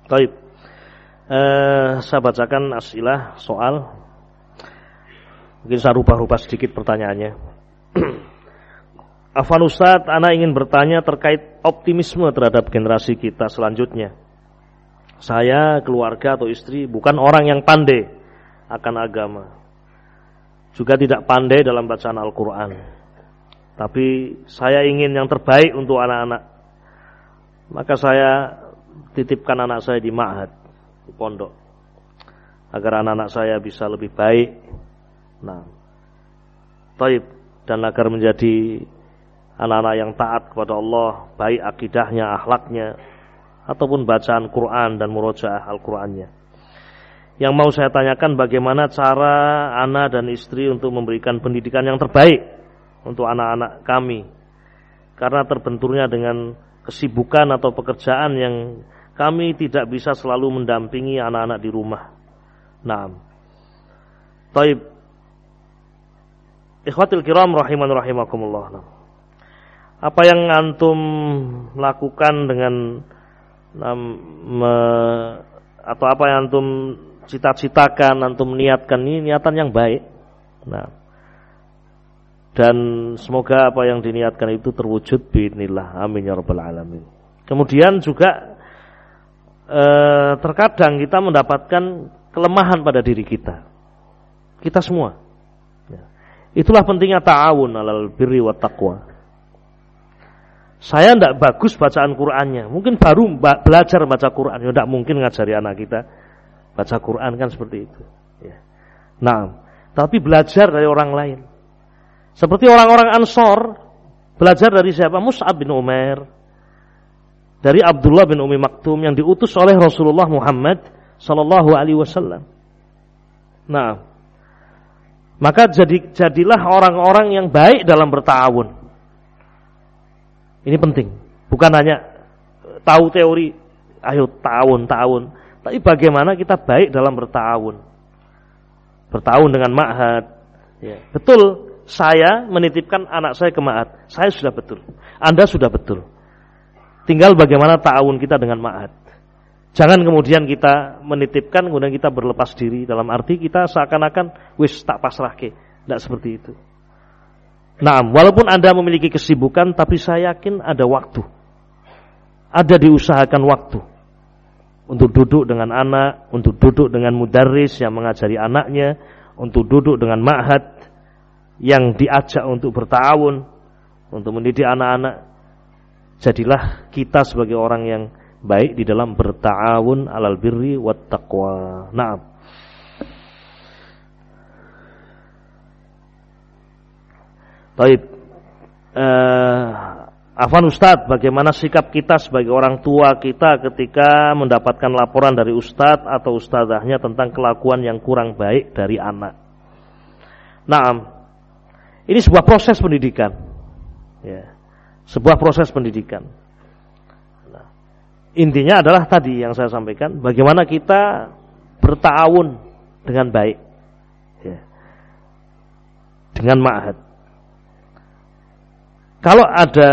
Baik. Saya bacakan asilah soal. Mungkin saya rubah-rubah sedikit pertanyaannya. Afwan Ustaz, ana ingin bertanya terkait optimisme terhadap generasi kita selanjutnya. Saya, keluarga atau istri bukan orang yang pandai akan agama, juga tidak pandai dalam bacaan Al-Quran. Tapi saya ingin yang terbaik untuk anak-anak. Maka saya titipkan anak saya di ma'had, di pondok, agar anak-anak saya bisa lebih baik. Nah, taib, dan agar menjadi anak-anak yang taat kepada Allah, baik akidahnya, akhlaknya, ataupun bacaan Quran dan murojaah Al-Qurannya. Yang mau saya tanyakan, bagaimana cara anak dan istri untuk memberikan pendidikan yang terbaik untuk anak-anak kami, karena terbenturnya dengan kesibukan atau pekerjaan yang kami tidak bisa selalu mendampingi anak-anak di rumah. Nah, taib, ikhwatil kiram rahiman rahimakumullah. Apa yang antum lakukan dengan atau apa yang antum cita-citakan, antum niatkan, ini niatan yang baik. Nah, dan semoga apa yang diniatkan itu terwujud biidznillah. Amin ya rabbal alamin. Kemudian juga terkadang kita mendapatkan kelemahan pada diri kita. Kita semua. Itulah pentingnya ta'awun 'alal birri wat taqwa. Saya tidak bagus bacaan Qur'annya, mungkin baru belajar baca Qur'an, ya tidak mungkin ngajari anak kita baca Qur'an, kan seperti itu. Ya. Nah, tapi belajar dari orang lain. Seperti orang-orang Ansor belajar dari siapa? Mus'ab bin Umair, dari Abdullah bin Umi Maktum yang diutus oleh Rasulullah Muhammad sallallahu alaihi wasallam. Nah, maka jadilah orang-orang yang baik dalam bertawun. Ini penting. Bukan hanya tahu teori, ayo ta'awun, tapi bagaimana kita baik dalam bertawun. Bertawun dengan ma'had. Ya. Betul, saya menitipkan anak saya ke ma'had. Saya sudah betul. Anda sudah betul. Tinggal bagaimana ta'awun kita dengan ma'had. Jangan kemudian kita menitipkan, kemudian kita berlepas diri. Dalam arti kita seakan-akan wis tak pasrahke. Tidak seperti itu. Nah, walaupun Anda memiliki kesibukan, tapi saya yakin ada waktu. Ada diusahakan waktu untuk duduk dengan anak, untuk duduk dengan mudarris yang mengajari anaknya, untuk duduk dengan ma'had yang diajak untuk bertawun, untuk mendidik anak-anak. Jadilah kita sebagai orang yang baik di dalam berta'awun 'alal birri wat taqwa. Naam. Baik, Afwan Ustadz, bagaimana sikap kita sebagai orang tua kita ketika mendapatkan laporan dari Ustadz atau Ustadzahnya tentang kelakuan yang kurang baik dari anak? Nah, ini sebuah proses pendidikan, ya, sebuah proses pendidikan. Nah, intinya adalah tadi yang saya sampaikan, bagaimana kita berta'awun dengan baik, ya, dengan ma'had. Kalau ada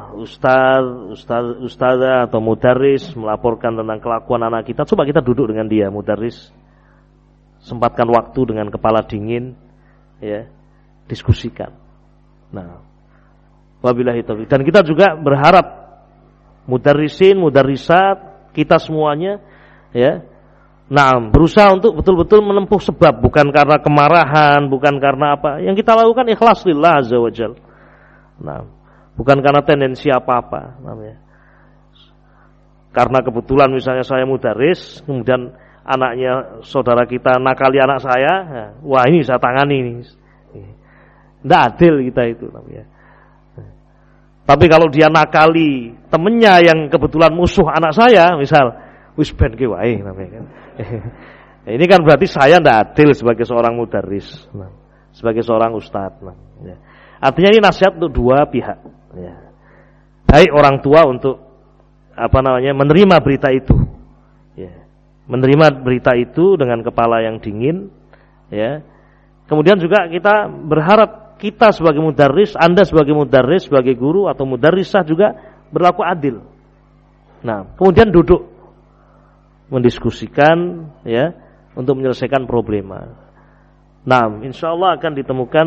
ustazah atau mudarris melaporkan tentang kelakuan anak kita, coba kita duduk dengan dia, mudarris, sempatkan waktu dengan kepala dingin, ya, diskusikan. Nah, wabillahi taufiq. Dan kita juga berharap mudarrisin, mudarrisat, kita semuanya, ya, nah, berusaha untuk betul-betul menempuh sebab, bukan karena kemarahan, bukan karena apa. Yang kita lakukan ikhlas lillah azza wajal. Nah, bukan karena tendensi apa-apa namanya. Karena kebetulan misalnya saya mudaris, kemudian anaknya saudara kita nakali anak saya, nah, wah ini saya tangani ini. Tidak adil kita itu namanya. Tapi kalau dia nakali temennya yang kebetulan musuh anak saya, misal wis ben ki wae namanya kan. Ini kan berarti saya tidak adil sebagai seorang mudaris, nah, sebagai seorang ustadz. Nah, ya. Artinya ini nasihat untuk dua pihak, ya. Baik orang tua untuk menerima berita itu, ya. Menerima berita itu dengan kepala yang dingin, ya. Kemudian juga kita berharap kita sebagai mudarris, Anda sebagai mudarris, sebagai guru atau mudarrisah juga berlaku adil. Nah, kemudian duduk mendiskusikan ya untuk menyelesaikan problema. Nah, insyaallah akan ditemukan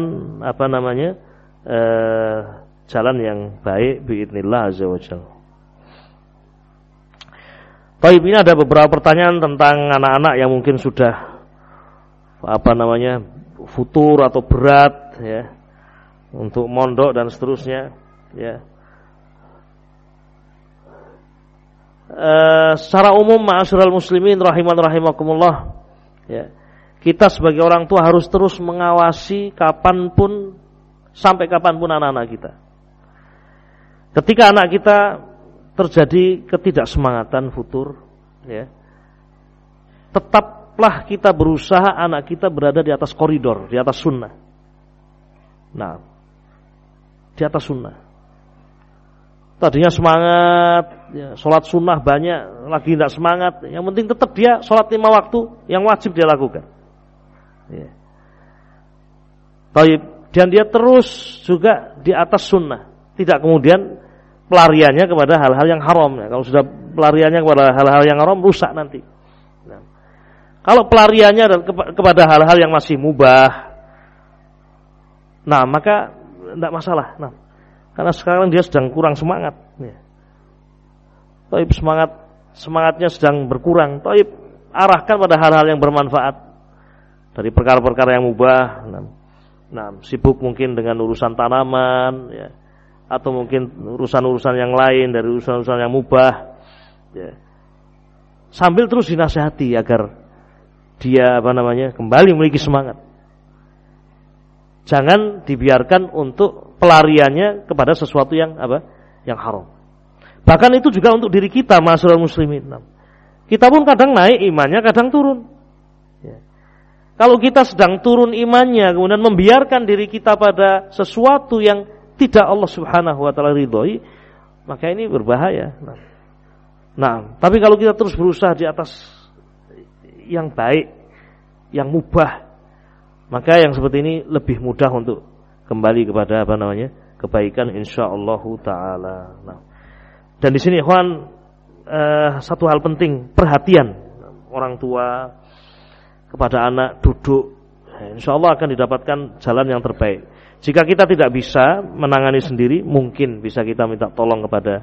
jalan yang baik biidznillah azza wajalla. Baik, ini ada beberapa pertanyaan tentang anak-anak yang mungkin sudah futur atau berat ya untuk mondok dan seterusnya ya. Secara umum ma'asyiral muslimin rahimakumullah ya. Kita sebagai orang tua harus terus mengawasi sampai kapanpun anak-anak kita. Ketika anak kita terjadi ketidaksemangatan futur ya, tetaplah kita berusaha anak kita berada di atas koridor, di atas sunnah. Nah, di atas sunnah. Tadinya semangat ya, sholat sunnah banyak, lagi tidak semangat, yang penting tetap dia sholat 5 waktu yang wajib dia lakukan ya. Dan dia terus juga di atas sunnah, tidak kemudian pelariannya kepada hal-hal yang haram ya. Kalau sudah pelariannya kepada hal-hal yang haram, rusak nanti. Nah, kalau pelariannya kepada hal-hal yang masih mubah, nah maka tidak masalah. Nah, karena sekarang dia sedang kurang semangat ya. Semangatnya sedang berkurang. Arahkan pada hal-hal yang bermanfaat dari perkara-perkara yang mubah. Nah, sibuk mungkin dengan urusan tanaman ya, atau mungkin urusan-urusan yang lain dari urusan-urusan yang mubah ya. Sambil terus dinasihati agar dia kembali memiliki semangat. Jangan dibiarkan untuk pelariannya kepada sesuatu yang haram. Bahkan itu juga untuk diri kita, ma'asyiral muslimin. Kita pun kadang naik imannya, kadang turun ya. Kalau kita sedang turun imannya, kemudian membiarkan diri kita pada sesuatu yang tidak Allah subhanahu wa ta'ala ridhoi, maka ini berbahaya. Nah, tapi kalau kita terus berusaha di atas yang baik, yang mubah, maka yang seperti ini lebih mudah untuk kembali kepada kebaikan insyaallah taala. Nah, dan di sini ikhwan, satu hal penting, perhatian orang tua kepada anak, duduk, insyaallah akan didapatkan jalan yang terbaik. Jika kita tidak bisa menangani sendiri, mungkin bisa kita minta tolong kepada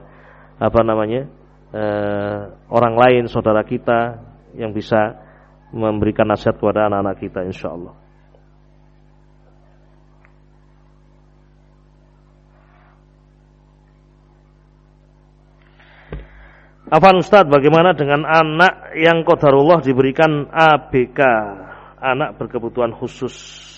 orang lain, saudara kita yang bisa memberikan nasihat kepada anak-anak kita insyaallah. Afwan Ustaz, bagaimana dengan anak yang qadarullah diberikan ABK, anak berkebutuhan khusus?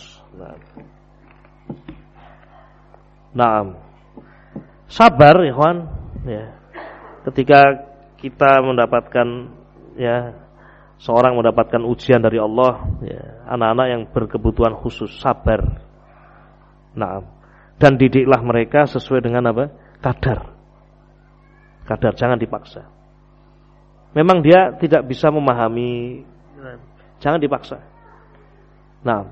Nah, sabar ya kawan ya. Ketika kita mendapatkan ya, seorang mendapatkan ujian dari Allah ya, anak-anak yang berkebutuhan khusus, sabar. Nah, dan didiklah mereka sesuai dengan kadar, jangan dipaksa. Memang dia tidak bisa memahami, jangan dipaksa. Nah,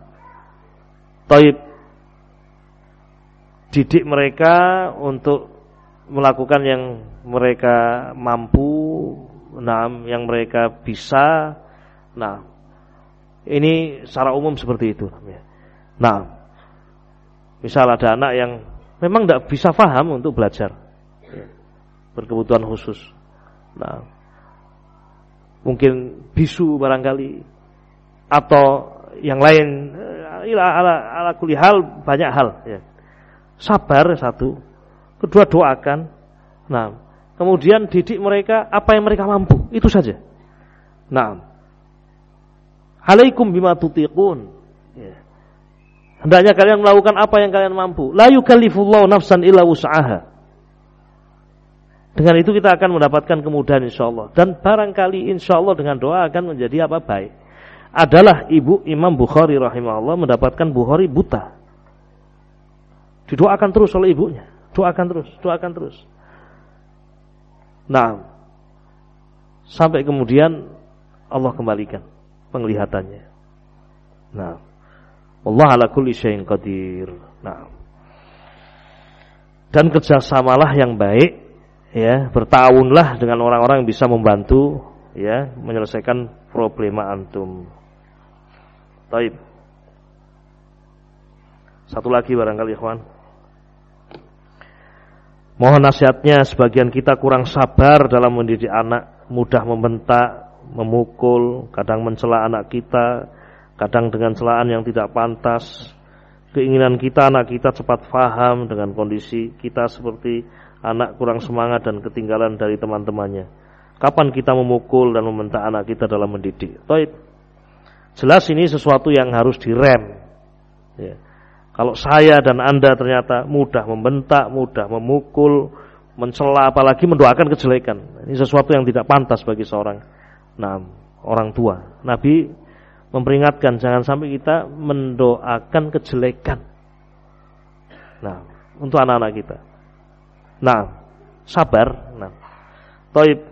didik mereka untuk melakukan yang mereka mampu, yang mereka bisa. Nah, ini secara umum seperti itu. Nah, misal ada anak yang memang tidak bisa paham untuk belajar, berkebutuhan khusus. Nah, mungkin bisu barangkali atau yang lain, ala kulli hal, banyak hal ya. Sabar satu, kedua doakan. Nah, kemudian didik mereka apa yang mereka mampu, itu saja. Nah, alaikum bima tutiqun ya. Hendaknya kalian melakukan apa yang kalian mampu. La yukallifullahu nafsan illa wus'aha. Dengan itu kita akan mendapatkan kemudahan insyaallah. Dan barangkali insyaallah dengan doa akan menjadi baik. Adalah ibu Imam Bukhari rahimahullah mendapatkan Bukhari buta. Didoakan terus oleh ibunya. Doakan terus. Nah, sampai kemudian Allah kembalikan penglihatannya. Nah, Allah ala kulli syai'in qadir. Nah, dan kerjasamalah yang baik. Ya, bertawunlah dengan orang-orang yang bisa membantu ya menyelesaikan problema antum. Baik. Satu lagi barangkali ikhwan. Mohon nasihatnya, sebagian kita kurang sabar dalam mendidik anak, mudah membentak, memukul, kadang mencela anak kita, kadang dengan celaan yang tidak pantas. Keinginan kita anak kita cepat paham dengan kondisi kita seperti anak kurang semangat dan ketinggalan dari teman-temannya. Kapan kita memukul dan membentak anak kita dalam mendidik? Baik. Jelas ini sesuatu yang harus direm. Ya. Kalau saya dan Anda ternyata mudah membentak, mudah memukul, mencela, apalagi mendoakan kejelekan, ini sesuatu yang tidak pantas bagi seorang orang tua. Nabi memperingatkan jangan sampai kita mendoakan kejelekan. Nah, untuk anak-anak kita. Nah, sabar. Nah, taib.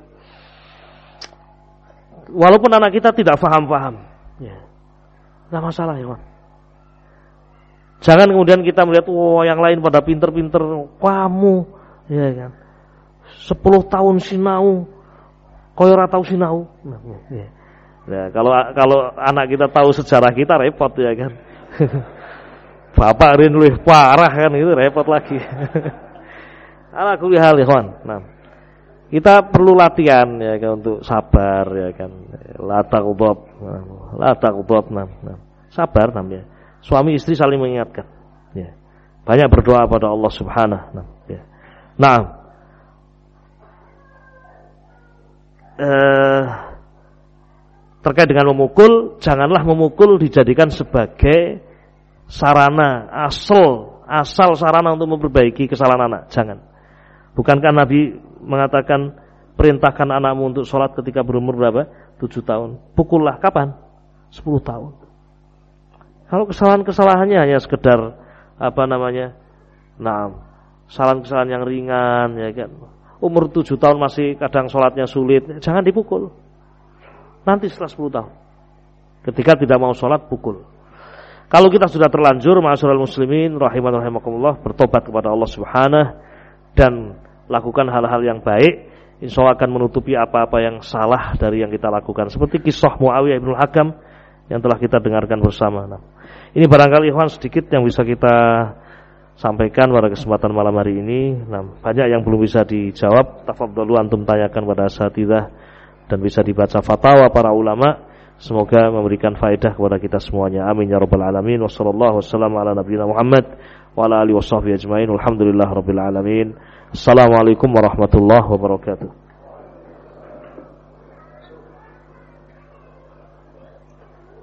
Walaupun anak kita tidak paham-paham, ya, nggak masalah ya, Pak. Jangan kemudian kita melihat, yang lain pada pinter-pinter, kamu, ya kan, 10 tahun sinau, koyo ora tau sinau. Nah, kalau anak kita tahu sejarah kita repot ya kan. Bapak rin luwih parah kan, itu repot lagi. Ala kulli hal ikhwan. Nah, kita perlu latihan ya kan untuk sabar ya kan. La taqdab. Nah. Sabar namanya. Suami istri saling mengingatkan. Ya. Banyak berdoa pada Allah Subhanahu. Nah, terkait dengan memukul, janganlah memukul dijadikan sebagai sarana asal sarana untuk memperbaiki kesalahan anak. Jangan. Bukankah Nabi mengatakan perintahkan anakmu untuk sholat ketika berumur berapa? 7 tahun. Pukullah kapan? 10 tahun. Kalau kesalahan-kesalahannya hanya sekedar kesalahan-kesalahan yang ringan ya kan. Umur 7 tahun masih kadang sholatnya sulit, jangan dipukul. Nanti setelah 10 tahun. Ketika tidak mau sholat, pukul. Kalau kita sudah terlanjur, ma'asyiral muslimin rahimakumullah, bertobat kepada Allah Subhanahu dan lakukan hal-hal yang baik, insyaallah akan menutupi apa-apa yang salah dari yang kita lakukan. Seperti kisah Muawiyah bin Hakam yang telah kita dengarkan bersama. Ini barangkali ikhwan sedikit yang bisa kita sampaikan pada kesempatan malam hari ini. Banyak yang belum bisa dijawab. Tafadhalu antum tanyakan pada asatidzah dan bisa dibaca fatwa para ulama. Semoga memberikan faedah kepada kita semuanya. Amin ya rabbal alamin. Wassallallahu wasallam ala nabiyina Muhammad wa ala alihi washabbihi ajmain. Alhamdulillahirabbil alamin. Assalamualaikum warahmatullahi wabarakatuh.